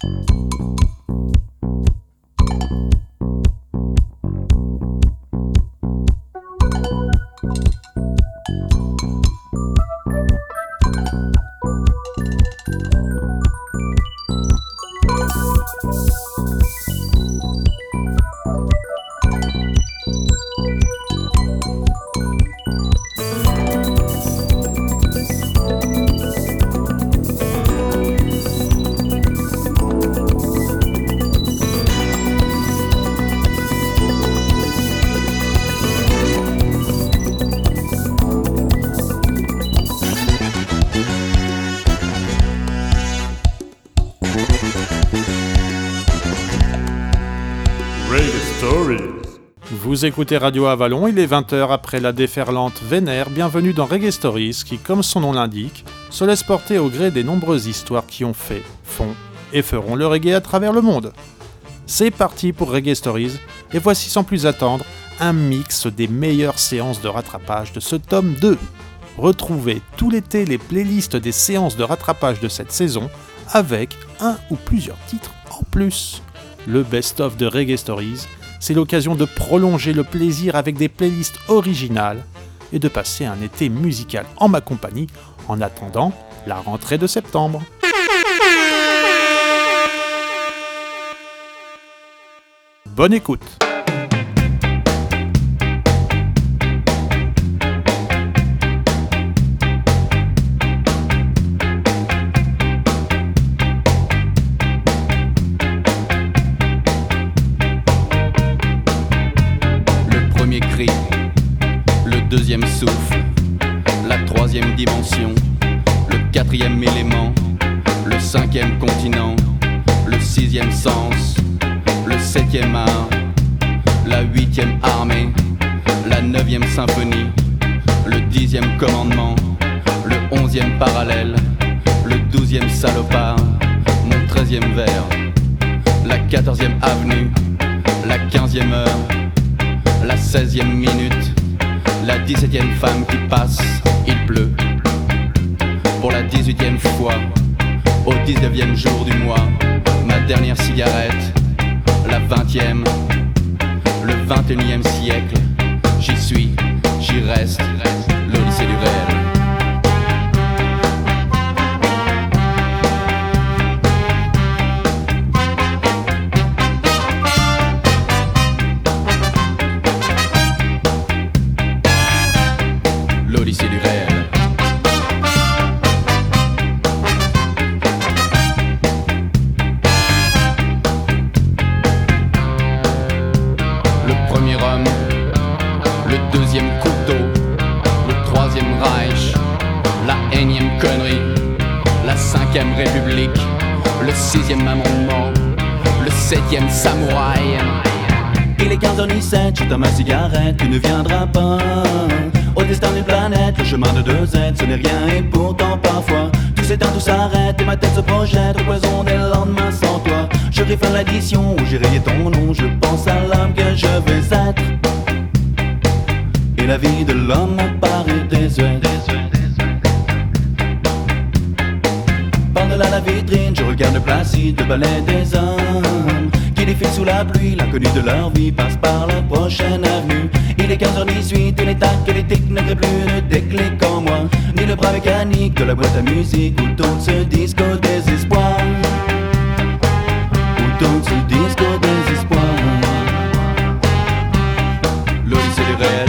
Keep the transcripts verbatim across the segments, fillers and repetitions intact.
Vous écoutez Radio Avalon, il est vingt heures après la déferlante Vénère. Bienvenue dans Reggae Stories qui, comme son nom l'indique, se laisse porter au gré des nombreuses histoires qui ont fait, font et feront le reggae à travers le monde. C'est parti pour Reggae Stories, et voici sans plus attendre un mix des meilleures séances de rattrapage de ce tome deux. Retrouvez tout l'été les playlists des séances de rattrapage de cette saison avec un ou plusieurs titres en plus. Le best-of de Reggae Stories, c'est l'occasion de prolonger le plaisir avec des playlists originales et de passer un été musical en ma compagnie en attendant la rentrée de septembre. Bonne écoute. Deuxième souffle, la troisième dimension, le quatrième élément, le cinquième continent, le sixième sens, le septième art, la huitième armée, la neuvième symphonie, le dixième commandement, le onzième parallèle, le douzième salopard, mon treizième vers, la quatorzième avenue, la quinzième heure, la seizième minute, la dix-septième femme qui passe, il pleut. Pour la dix-huitième fois, au dix-neuvième jour du mois, ma dernière cigarette, la vingtième, le vingt et unième siècle, j'y suis, j'y reste, l'Odyssée du réel. L'Odyssée du réel. Le premier homme, le deuxième couteau, le troisième Reich, la énième connerie, la cinquième République, le sixième amendement, le septième samouraï. Il est quinze heures dix-sept, j'éteins ma cigarette, tu ne viendras pas. Au destin d'une planète, le chemin de deux êtres, ce n'est rien et pourtant parfois tout s'éteint, tout s'arrête et ma tête se projette au poison des lendemains sans toi. Je réfère l'addition où j'ai rayé ton nom, je pense à l'homme que je vais être. Et la vie de l'homme apparaît désuète. Par-delà la vitrine, je regarde placide le balai des hommes qui défilent sous la pluie, l'inconnu de leur vie passe par la prochaine avenue. Il est quinze heures dix-huit et les tacs et les tics ne créent plus de déclic en moi, ni le bras mécanique de la boîte à musique où tourne ce disque au désespoir, où tourne ce disque au désespoir. L'Odyssée du réel.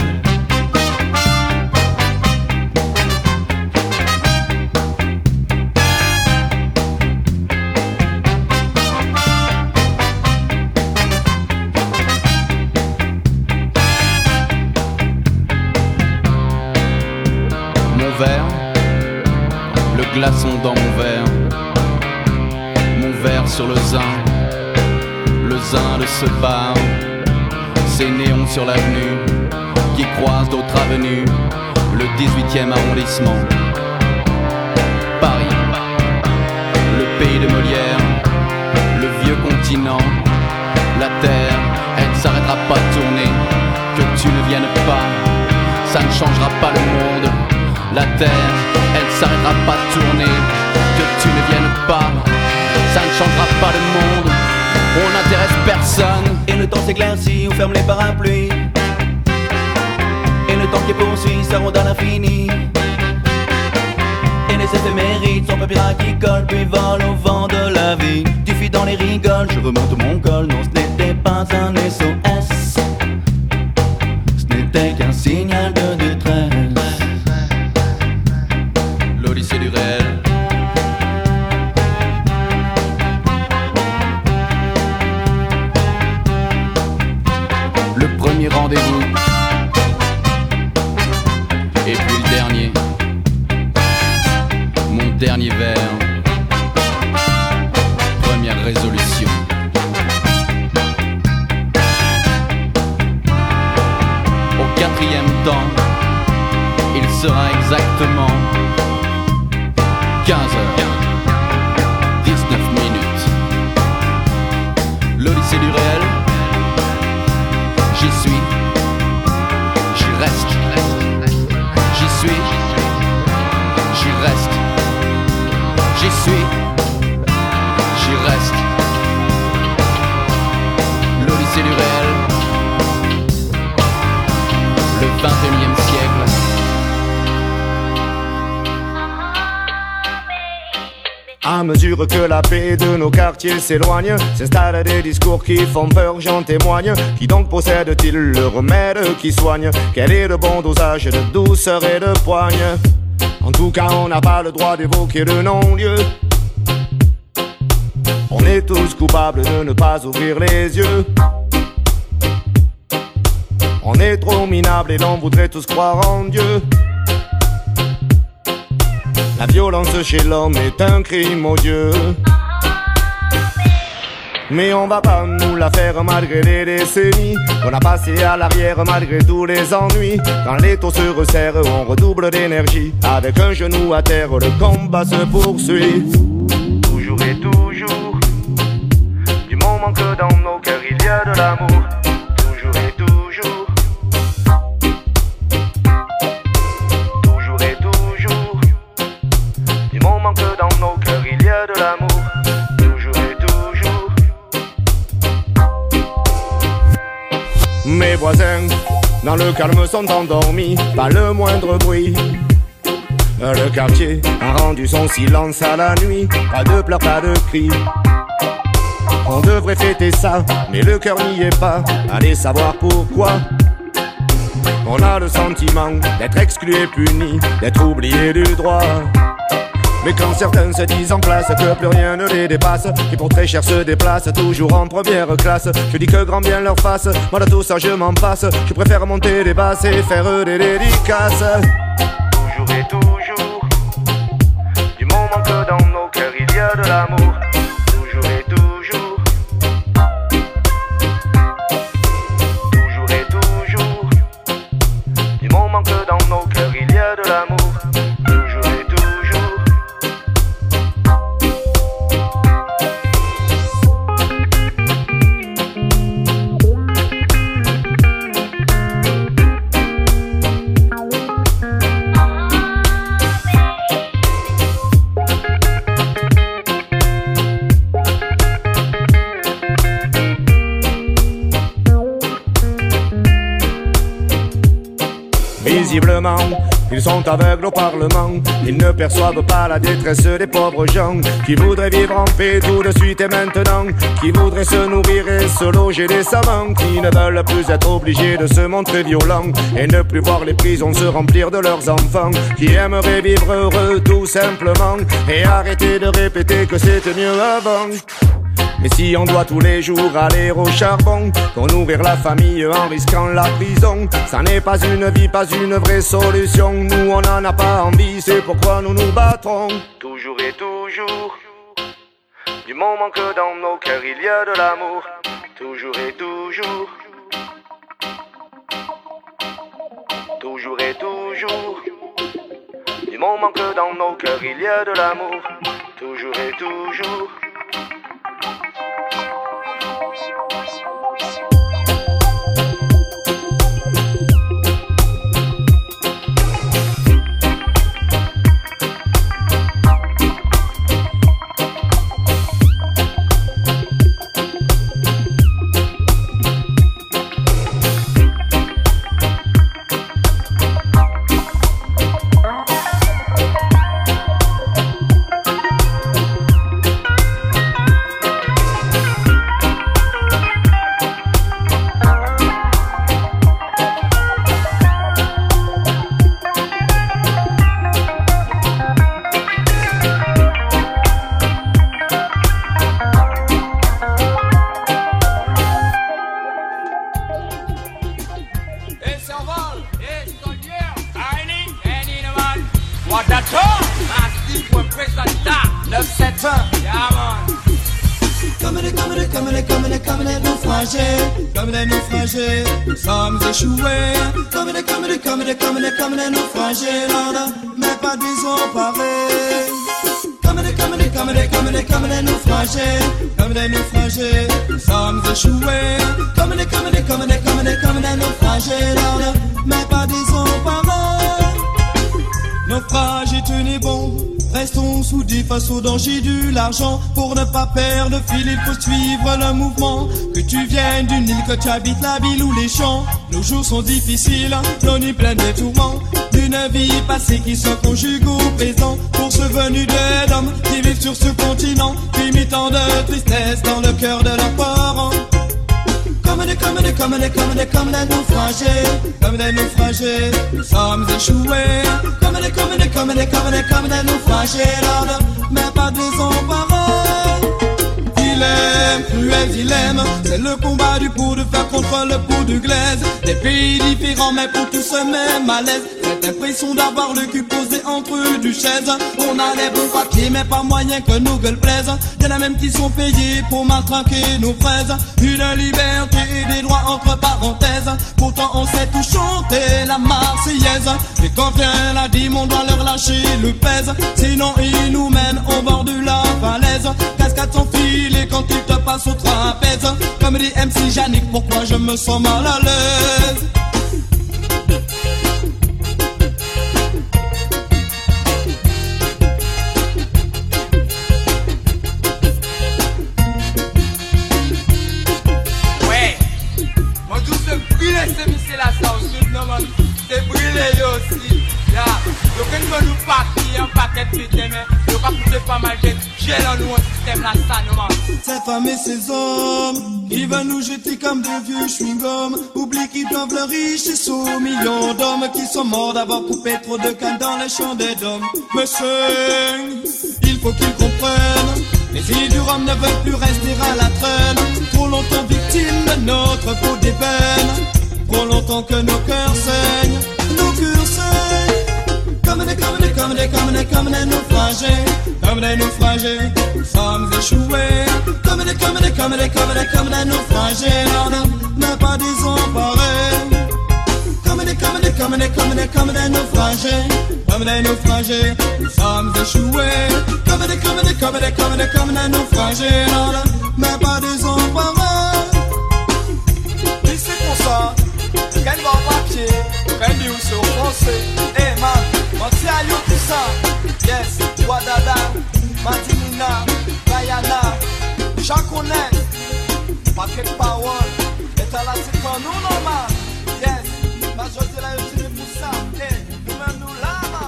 Le glaçon dans mon verre, mon verre sur le zin, le zin de ce bar, ces néons sur l'avenue qui croisent d'autres avenues, le dix-huitième arrondissement, Paris, le pays de Molière, le vieux continent, la terre, elle ne s'arrêtera pas de tourner, que tu ne viennes pas, ça ne changera pas le monde. La terre, elle s'arrêtera pas de tourner, que tu ne viennes pas, ça ne changera pas le monde. On n'intéresse personne. Et le temps s'éclaircit, on ferme les parapluies. Et le temps qui poursuit s'arronde à l'infini. Et les éphémérides sont papillons qui collent puis volent au vent de la vie. Tu fuis dans les rigoles, je remonte mon col. Non, ce n'était pas un S O S. Ce n'était qu'un signal de détresse. L'Odyssée du réel. Le premier rendez-vous. Et puis le dernier. Mon dernier verre. Première résolution. Au quatrième temps, il sera exactement quinze heures dix-neuf minutes. L'Odyssée du réel. J'y suis. J'y reste. J'y suis. J'y reste. J'y suis, j'y reste. L'Odyssée du réel. Le vingt et unième siècle. À mesure que la paix de nos quartiers s'éloigne, s'installent des discours qui font peur, j'en témoigne. Qui donc possède-t-il le remède qui soigne? Quel est le bon dosage de douceur et de poigne? En tout cas, on n'a pas le droit d'évoquer le non-lieu. On est tous coupables de ne pas ouvrir les yeux. On est trop minables et l'on voudrait tous croire en Dieu. La violence chez l'homme est un crime odieux. Mais on va pas nous la faire malgré les décennies qu'on a passé à l'arrière malgré tous les ennuis. Quand les taux se resserrent, on redouble d'énergie. Avec un genou à terre, le combat se poursuit. Toujours et toujours, du moment que dans nos cœurs il y a de l'amour. Toujours et toujours, toujours et toujours, du moment que dans nos cœurs il y a de l'amour. Mes voisins, dans le calme, sont endormis, pas le moindre bruit. Le quartier a rendu son silence à la nuit, pas de pleurs, pas de cris. On devrait fêter ça, mais le cœur n'y est pas, allez savoir pourquoi. On a le sentiment d'être exclu et puni, d'être oublié du droit. Mais quand certains se disent en place que plus rien ne les dépasse, qui pour très cher se déplacent toujours en première classe, je dis que grand bien leur fasse, moi de tout ça je m'en passe. Je préfère monter des basses et faire des dédicaces. Toujours et toujours, du moment que dans nos cœurs il y a de l'amour. Toujours et toujours, toujours et toujours, du moment que dans nos cœurs il y a de l'amour. Visiblement, ils sont aveugles au Parlement. Ils ne perçoivent pas la détresse des pauvres gens qui voudraient vivre en paix tout de suite et maintenant, qui voudraient se nourrir et se loger décemment, qui ne veulent plus être obligés de se montrer violents et ne plus voir les prisons se remplir de leurs enfants, qui aimeraient vivre heureux tout simplement et arrêter de répéter que c'était mieux avant. Mais si on doit tous les jours aller au charbon pour nourrir la famille en risquant la prison, ça n'est pas une vie, pas une vraie solution. Nous on n'en a pas envie, c'est pourquoi nous nous battrons. Toujours et toujours, du moment que dans nos cœurs il y a de l'amour. Toujours et toujours, toujours et toujours, du moment que dans nos cœurs il y a de l'amour. Toujours et toujours. des, comme des, comme des, comme des, comme des naufragés, comme des naufragés, nous sommes échoués. Comme des, comme des, comme des, comme des, comme des naufragés, Lord, mais pas désemparés. Comme des, comme des, comme des, comme des, comme des naufragés, comme des naufragés, nous sommes échoués. Comme des, comme des, comme des, comme des, comme des naufragés, Lord, mais pas désemparés. Naufrage est tenu bon. Restons soudés face au danger de l'argent. Pour ne pas perdre le fil, il faut suivre le mouvement. Que tu viennes d'une île, que tu habites la ville ou les champs, nos jours sont difficiles, nos nuits pleines de tourments. D'une vie passée qui se conjugue au présent. Pour ceux venus de l'homme qui vivent sur ce continent, puis mis tant de tristesse dans le cœur de leurs parents. Comme des, comme des, comme des, comme des, comme des naufragés, comme des naufragés, nous sommes échoués. Comme des, comme des, comme des, comme des, comme des naufragés, Lord, mais pas désemparés. Dilemme, cruel dilemme, c'est le combat du pot de fer contre le pot de glaise. Des pays différents mais pour tous ce même malaise. Cette impression d'avoir le cul posé entre deux chaises. On a les bons papiers mais pas moyen que nos gueules plaisent. Y'en a même qui sont payés pour matraquer nos fraises. Une liberté et des droits entre parenthèses. Pourtant on sait tout chanter la Marseillaise. Et quand vient la dîme on doit leur lâcher le pèse. Sinon ils nous mènent au bord de la falaise. Cascade sans fil et quand ils te passent au trapèze. Comme dit M C Yannick, pourquoi je me sens mal à l'aise. C'est Michel la ça aussi, non man, c'est brûlé aussi. Ya, donc on nous partir un paquet de vite, mais on va coûter pas mal de gel en nous, un système là, ça, non man. Ces femmes et ces hommes, ils veulent nous jeter comme des vieux chewing-gums. Oublie qu'ils doivent leur richer sous millions d'hommes qui sont morts d'avoir coupé trop de cannes dans les champs des dômes. Monsieur, il faut qu'ils comprennent. Les filles du Rhum ne veulent plus rester à la traîne. Trop longtemps victimes de notre peau d'ébène. Trop longtemps que nos cœurs saignent. Nos cœurs saignent. Comme des, comme des, comme des, comme des, comme des naufragés. Comme des naufragés, nous sommes échoués. Comme des, comme des, comme des, comme des, comme des naufragés. Lord, mais pas désemparés. Comme des, comme des, comme des, comme des, comme des naufragés. Comme des naufragés, nous sommes échoués. Comme des, comme des, comme des, comme des, comme des naufragés, Lord, mais pas désemparés. Et c'est pour ça, quand il va en papier, quand il dit sur français, eh man, on tient à you tout ça. Yes, Wadada, Matinina, Guyana, Chaconet, Patrick Power, et à la c'est pour nous normal. Yes, majorité là, je suis pour ça. Eh, nous-mêmes nous là, man.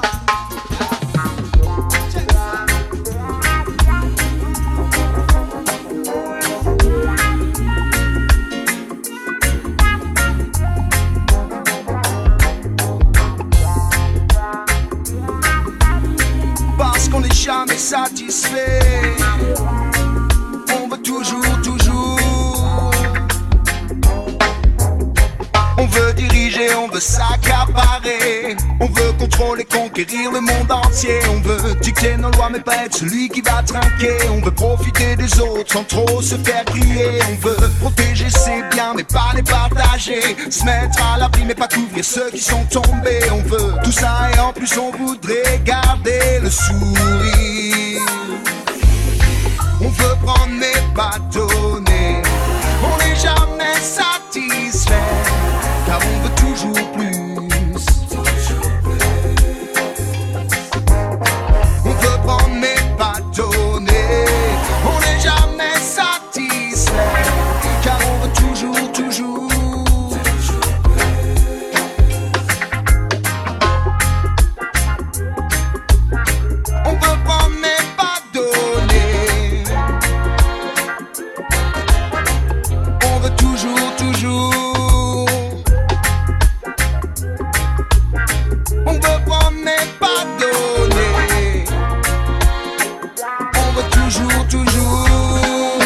Parce qu'on n'est jamais satisfait. On veut toujours, toujours. On veut diriger, on veut s'accaparer. On veut contrôler, conquérir le monde entier. On veut dicter nos lois mais pas être celui qui va trinquer. On veut profiter des autres sans trop se faire griller. On veut protéger ses biens mais pas les partager. Se mettre à l'abri mais pas couvrir ceux qui sont tombés. On veut tout ça et en plus on voudrait garder le sourire. On veut prendre mais pas donner. On n'est jamais satisfait car on veut toujours plus. On veut prendre mais pas donner. On n'est jamais satisfait car on veut toujours, toujours. On veut prendre mais pas donner. On veut toujours, toujours. On veut prendre mais pas donner. On veut toujours, toujours.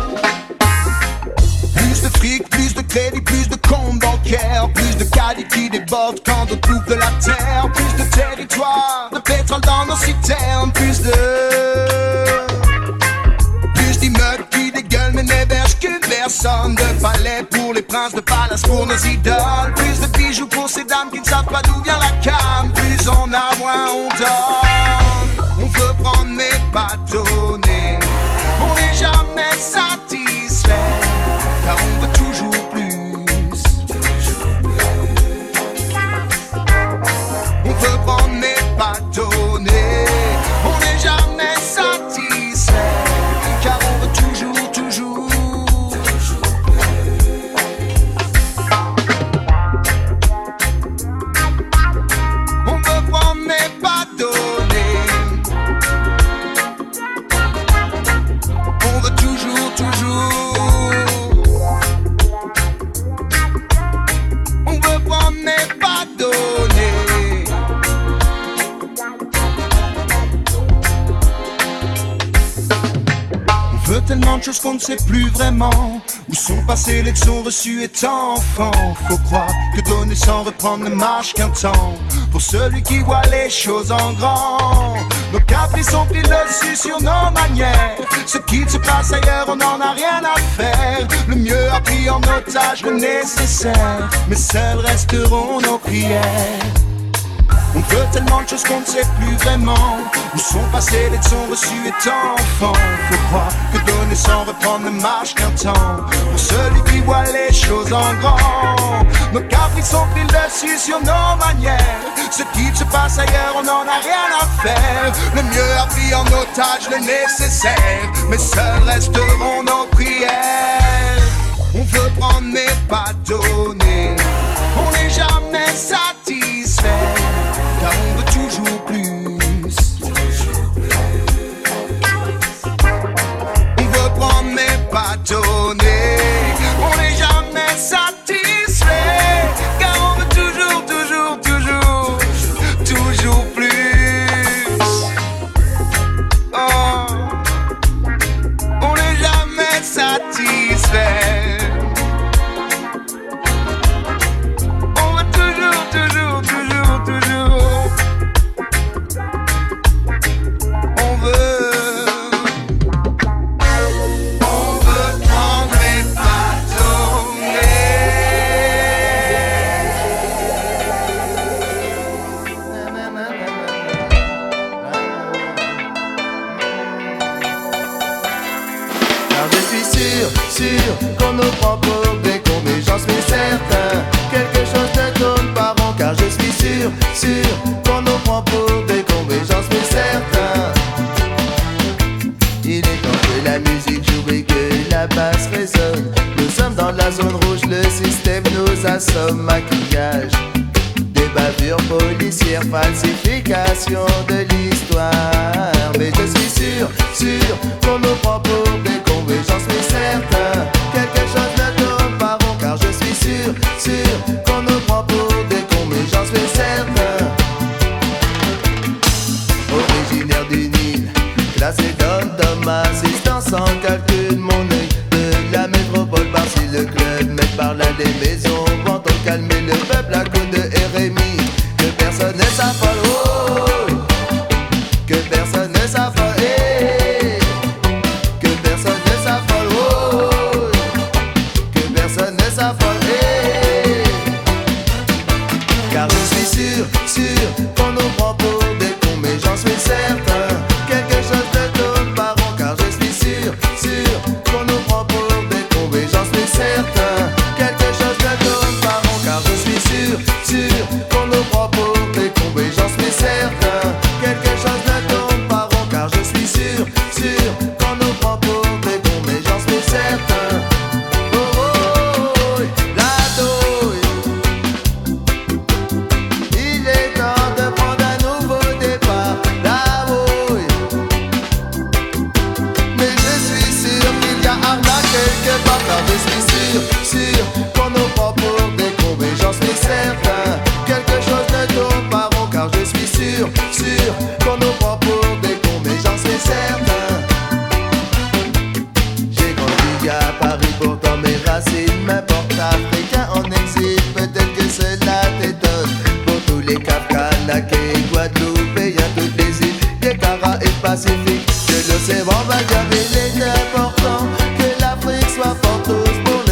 Plus de fric, plus de crédit, plus de comptes bancaires. Plus de caddies qui débordent quand on coupe de la terre. Plus de territoire, de pétrole dans nos citernes. Plus de... Plus d'immeubles qui dégueulent mais personne, de palais pour les princes, de palace pour nos idoles. Plus de bijoux pour ces dames qui ne savent pas d'où vient la cam. Plus on a, moins on donne. On veut prendre mais pas donner. On n'est jamais satisfait, car on veut toujours plus. On veut prendre mais pas donner. On n'est jamais satisfait, car on veut toujours, toujours. On veut prendre mais pas donner. On veut toujours, toujours. On veut prendre mais pas donner. On veut tellement de choses qu'on ne sait plus vraiment. Où sont passées les leçons reçues étant enfant. Faut croire que donner sans reprendre ne marche qu'un temps. Pour celui qui voit les choses en grand. Nos caprices ont pris le dessus sur nos manières. Ce qui se passe ailleurs, on n'en a rien à faire. Le mieux a pris en otage le nécessaire. Mais seuls resteront nos prières. On veut tellement de choses qu'on ne sait plus vraiment. Où sont passées les leçons reçues étant enfant. Faut croire que donner sans reprendre ne marche qu'un temps. Pour celui qui voit les choses en grand. Nos caprices ont pris le dessus sur nos manières. Ce qui se passe ailleurs, on n'en a rien à faire. Le mieux a pris en otage le nécessaire. Mais seuls resteront nos prières. On veut prendre mais pas donner. On n'est jamais satisfait, car on veut toujours plus. On veut prendre mais pas donner. On n'est jamais satisfait, car on veut toujours, toujours, toujours, toujours plus. Oh, on n'est jamais satisfait. Qu'on nous prend pour des cons, mais j'en suis certain. Quelque chose ne tourne pas rond, car je suis sûr, sûr qu'on nous prend pour des cons, mais j'en suis certain. Il est temps que la musique joue et que la basse résonne. Nous sommes dans la zone rouge, le système nous assomme. Maquillage, des bavures policières, falsification de l'histoire. Mais je suis sûr, sûr qu'on nous prend pour des cons, mais j'en suis certain. Quelque chose ne tourne pas rond, car je suis sûr, sûr qu'on nous prend pour des cons, mais j'en suis certain. Originaire du Nil, classé d'homme assistant sans calcul, mon œil de la métropole par-ci le club, mais par là des maisons, vont calmer le peuple à coup de R M I. Que personne ne s'affole, oh, que personne ne s'affole, eh, que personne ne s'affole, oh, que personne ne s'affole, eh, car je suis sûr, sûr qu'on nous prend pour des cons, mais j'en suis certain. Quelque chose ne tourne pas rond, car je suis sûr, sûr qu'on nous prend pour des cons, mais j'en suis certain. Quelque chose ne tourne pas rond, car je suis sûr, sûr qu'on nous prend pour des cons, mais j'en suis certain. Quelque chose ne tourne pas rond, car je suis sûr, sûr qu'on nous prend pour des cons, mais j'en suis certain. Oh oh oh, la douille. Il est temps de prendre un nouveau départ, la bouille. Mais je suis sûr qu'il y a arnaque quelque part, car je suis sûr, sûr qu'on nous prend pour des cons, mais j'en suis certain. Quelque chose ne tourne pas rond, car je suis sûr, sûr qu'on nous prend pour des cons, mais j'en suis certain. J'ai grandi à Paris, pourtant mes racines m'importent. Africain en exil, peut-être que cela t'étonne. Pour tous les Kafka, Naké, Guadeloupéens, toutes les îles, des Caraïbes Pacifiques, que l'océan va garder, il est important que l'Afrique soit forte tous pour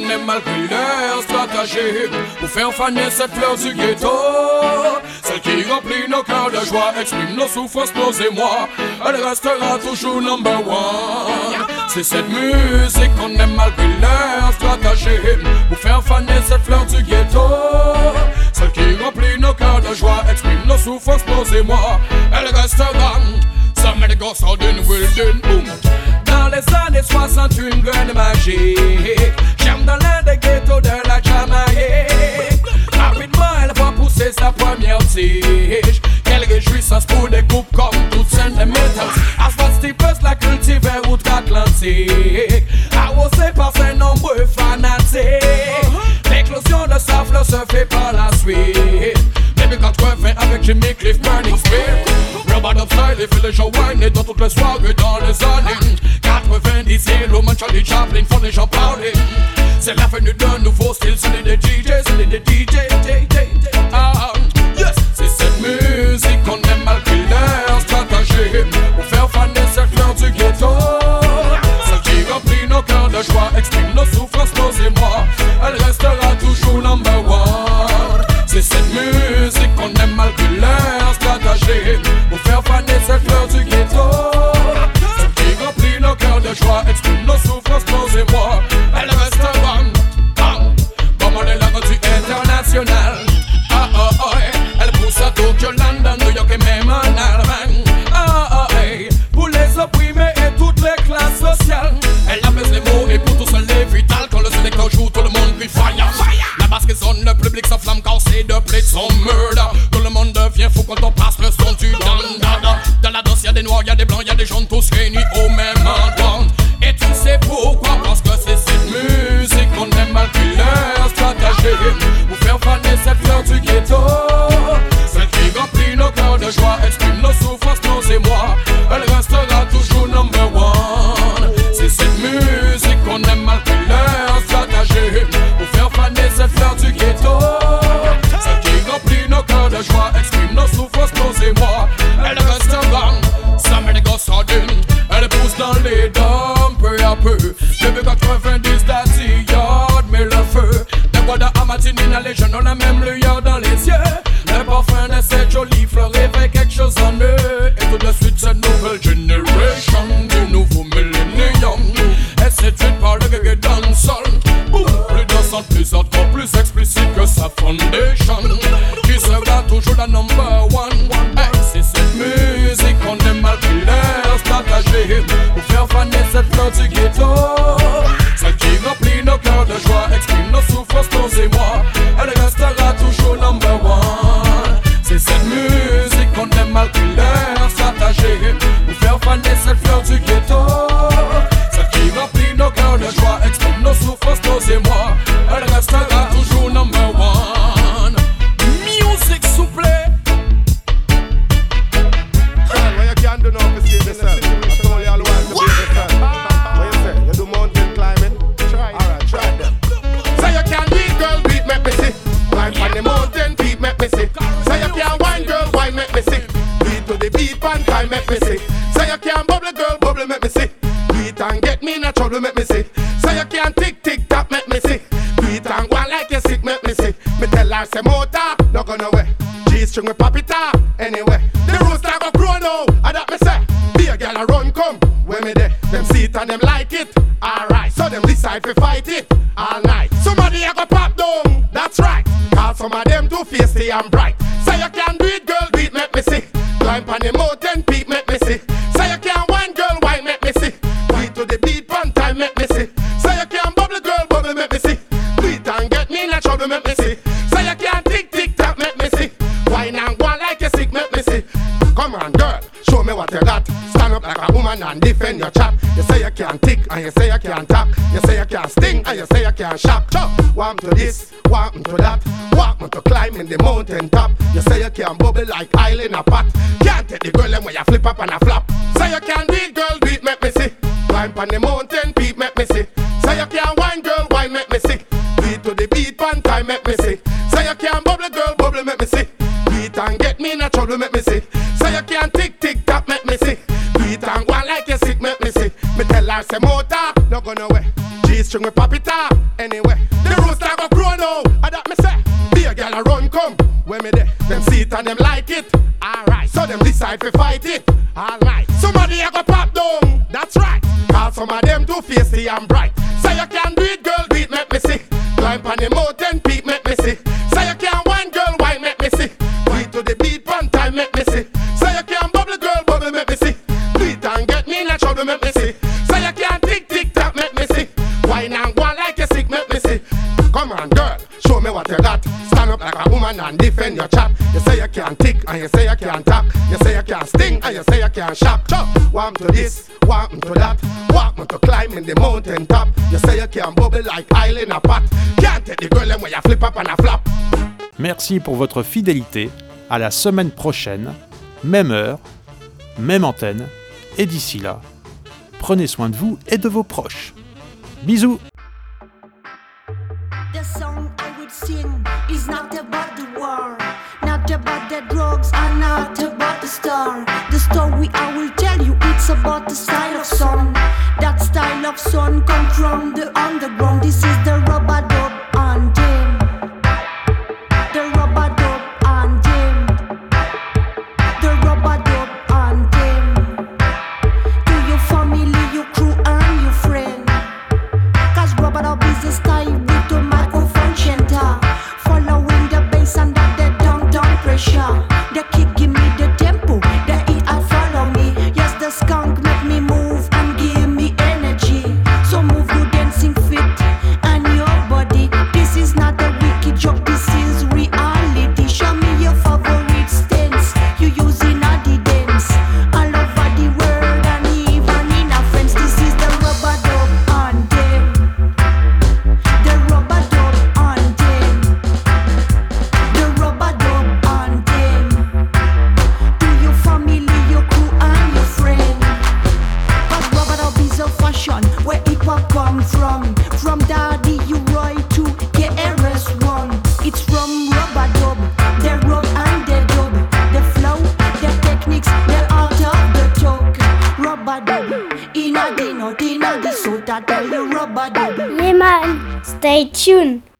aime malgré leur stratagème pour faire faner cette fleur du ghetto. Celle qui remplit nos cœurs de joie, exprime nos souffrances, nos émois. Elle restera toujours number one. C'est cette musique qu'on aime malgré leur stratagème pour faire faner cette fleur du ghetto. Celle qui remplit nos cœurs de joie, exprime nos souffrances, nos émois. Elle restera. Ça met les gosses en d'une wilderness. Boum. Dans les années soixante, une graine magique. J'aime dans l'un des ghettos de la Jamaïque. Rapidement, elle va pousser sa première tige. Quelle réjouissance pour des groupes comme toutes celles de métal. Asphalt Steepers la cultivait outre-Atlantique. Arrosée par ses nombreux fanatiques. L'éclosion de sa fleur se fait par la suite. Début quatre-vingts avec Jimmy Cliff, Burning Spear. Robot of style, il fait les gens whiner dans toutes les soirées dans les années quatre-vingt-dix. Roman, Charlie Chaplin font les gens parler. C'est la venue d'un nouveau style, c'est des D J, c'est des D J. Ah, yes, c'est cette musique qu'on aime malgré leur stratagème pour faire faner cette fleur du ghetto. Celle qui remplit nos cœurs de joie, exprime nos souffrances, nos émois. Elle restera toujours number one. C'est cette musique qu'on aime malgré leur stratagème pour faire faner cette fleur du ghetto. Celle qui remplit nos cœurs de joie, exprime nos souffrances, nos émois. Elle restera. Comme on est la rue internationale. Ah oh oh, elle pousse à Tokyo, London, New York et même en Allemagne. Ah oh oh, pour les opprimés et toutes les classes sociales. Elle apaise les mots et pour tous elle est vitale. Quand le sélecteur joue, tout le monde crie fire. La basse résonne, le public s'enflamme quand c'est de play de son murder. Tout le monde devient fou quand on passe le son du dandada. Dans la danse y'a des noirs, y'a des blancs, y'a des jaunes, tous réunis au même endroit. Et tu sais pourquoi? Parce que c'est cette musique qu'on aime malgré leur stratagème pour faire faner cette fleur du ghetto. Celle qui remplit nos cœurs de joie, exprime nos souffrances, nos émois. Elle restera toujours number one. C'est cette musique qu'on aime malgré leur stratagème pour faire faner cette fleur du ghetto. Celle qui remplit nos cœurs de joie, exprime nos souffrances, nos émois. Elle restera. Ça met les gosses en dune. Elle pousse dans les dômes peu à peu. Depuis quatre-vingt-dix, Daddy Yard met le feu. Des bois d'Amatinina, les jeunes ont la même lueur dans les yeux. Le parfum de cette jolie fleur réveille quelque chose en eux. Et tout de suite cette nouvelle génération du nouveau millénium est séduite par le reggae dancehall. Boum, plus dansante, plus hardcore, plus explicite que sa foundation. Qui sera toujours la number one. Hey, c'est cette musique qu'on aime malgré leur stratagème pour faire faner cette fleur du ghetto. Celle qui remplit nos cœurs de joie, exprime nos souffrances, nos émois. Elle restera toujours number one. C'est cette musique qu'on aime malgré leur stratagème pour faire faner cette fleur du ghetto. Celle qui remplit nos cœurs de joie, exprime nos souffrances, nos émois. Elle restera toujours number one. Music souple. Make me see. Say you can't bubble, girl, bubble, make me see. Do it and get me in a trouble, make me see. Say you can't tick, tick, tap, make me see. Do it and go on like you sick, make me see. Me tell her, say motor, no go nowhere. G-string me pop it up, anyway. The rooster go grow now, and that me say. Be a girl a run, come, where me there. Them see it and them like it, alright. So them decide to fight it, all night. Somebody a go pop down, that's right. Cause some of them too feisty and bright. Say you can't do it, girl, do it, make me see. Climb on the mountain peak, make me see. Say you can't wine, girl, wine, make me see. Do it to the beat, one time, make me see. Say you can't bubble, girl, bubble, make me see. Do it and get me in a trouble, make me see. Say you can't tick, tick, tap, make me see. Wine and go on like you sick, make me see. Come on, girl, show me what you got. Stand up like a woman and defend your chap. You say you can't tick and you say you can't tap. You say you can't sting and you say you can't shock. Chop, want to this, want to that. Want me to climb in the mountain top. You say you can't bubble like oil in a pot. Can't take the girl and when you flip up and a flap. Say you can't do it, girl, do it, make me see. Climb on the mountain peak, make me see. Say you can't wine, girl, wine, make me see. Do it to the beat, one time, make me see. Say you can't bubble, girl, bubble, make me see. Do it and get me in a trouble, make me see. Say you can't tick, tick, tap, make me see. Do it and go on like you sick, make me see. Me tell her, say motor, no go nowhere. G-string me pop it up, anyway. when me there, them see it and them like it. Alright, so them decide to fight it. Alright, somebody a go pop down. That's right. Cause some of them too feisty and bright. Say you can do it, girl, do it, make me see. Climb on the mountain peak, make me see. Say you can wine, girl, wine, make me see. Do it to the beat, one time, make me see. Say you can bubble, girl, bubble, make me see. Do it and get me in a trouble, make me see. Say you can tick, tick, tap, make me see. Wine and go on like you sick, make me see. Come on, girl, show me what you got. Stand up like a woman and defend your chap. You say you can't tick and you say you can't tap. You say you can't sting and you say you can't shock. Chop, want to this, want to that. Want me to climb in the mountain top. You say you can't bubble like oil in a pot. Can't take the girl and when you flip up and a flap. Merci pour votre fidélité. À la semaine prochaine, même heure, même antenne. Et d'ici là, prenez soin de vous et de vos proches. Bisous. The song I would sing is not about the war, not about the drugs, and not about the star. The story I will tell you, it's about the style of song. That style of song comes from the underground. This is the rubber dub anthem. The rubber dub anthem. The rubber dub anthem. To your family, your crew, and your friend. Cause rubber dub is the style with the microphone center. Following the bass under the down down pressure. The kick give me the tempo, the E I follow me. Yes, the skunk make me move and give me energy. So move your dancing feet and your body. This is not a wicked joke, this is reality. Show me your favorite stance you using at the dance. All over the world and even in a fence. This is the rubber dub anthem. The rubber dub anthem. The rubber dub anthem. To your family, your crew and your friend. Cause rubber dub is a fashion where it will come from. From Daddy U-Roy to K R S One. It's from rubber dub, the rub and the dub. The flow, the techniques, the art of the talk. Rubber dub, inna the note, inna the suit, I tell you rubber dub. Yeah man, stay tuned.